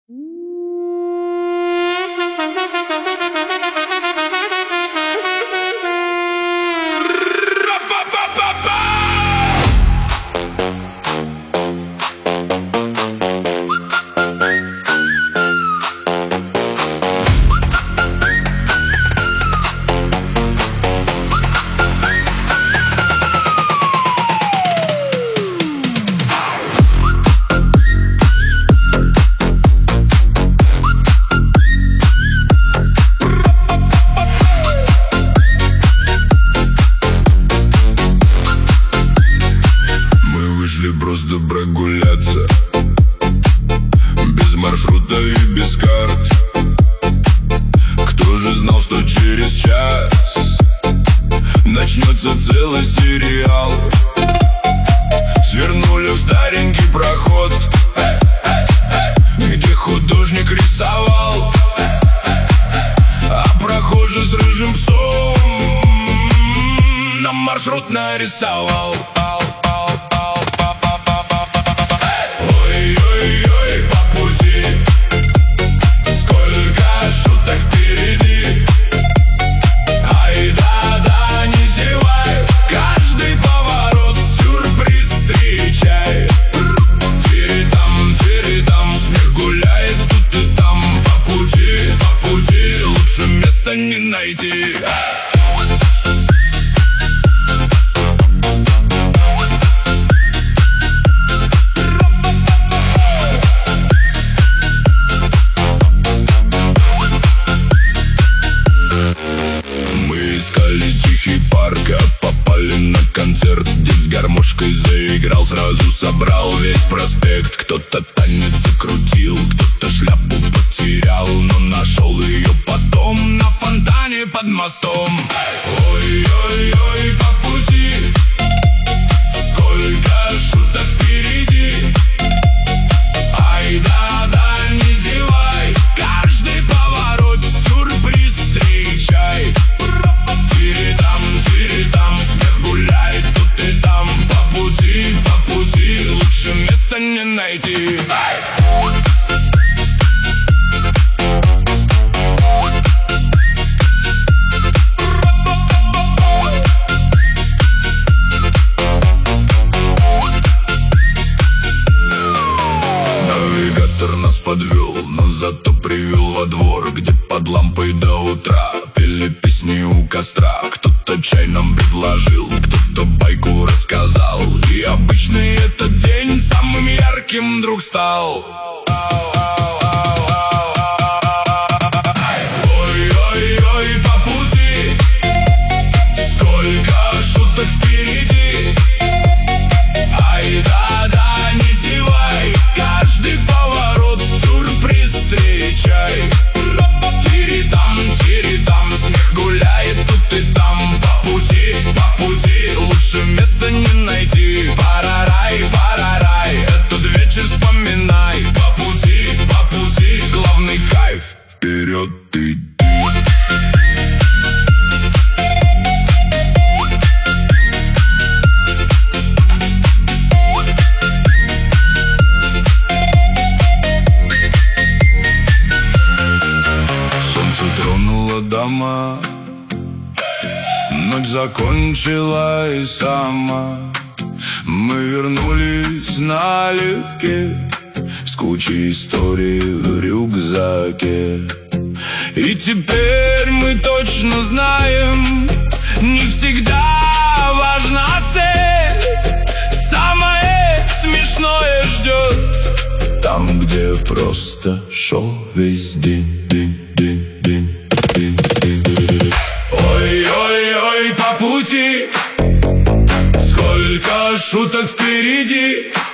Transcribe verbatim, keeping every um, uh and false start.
Просто прогуляться, без маршрута и без карт. Кто же знал, что через час начнется целый сериал? Свернули в старенький проход, где художник рисовал, а прохожий с рыжим псом нам маршрут нарисовал. Не найти. Мы искали тихий парк, а попали на концерт. Дед с гармошкой заиграл, сразу собрал весь проспект. Кто-то танец закрутил, кто-то шляпу потерял, но нашел ее потом на фонтане под мостом. Ой-ой-ой, по пути сколько шуток впереди. Ай да-да, не зевай, каждый поворот сюрприз встречай. Тири-там, тири-там, смех гуляет тут и там. По пути, по пути, лучше места не найти. Навигатор нас подвел, но зато привел во двор, где под лампой до утра пели песни у костра. Кто-то чай нам предложил, кто-то байку рассказал, и обычный этот день самым ярким вдруг стал. Ой-ой-ой, по пути сколько шуток впереди. Ай да-да, не зевай, каждый поворот сюрприз встречай. Тири-там, тири-там, смех гуляет тут и там. По пути, по пути, лучше места не найти. Парарай, парарай, этот вечер вспоминай. По пути, по пути, главный кайф вперед иди. Дома, ночь закончилась сама. Мы вернулись налегке, с кучей историй в рюкзаке. И теперь мы точно знаем, не всегда важна цель. Самое смешное ждет там, где просто шоу весь день, день, день, день. Ой-ой-ой, по пути сколько шуток впереди.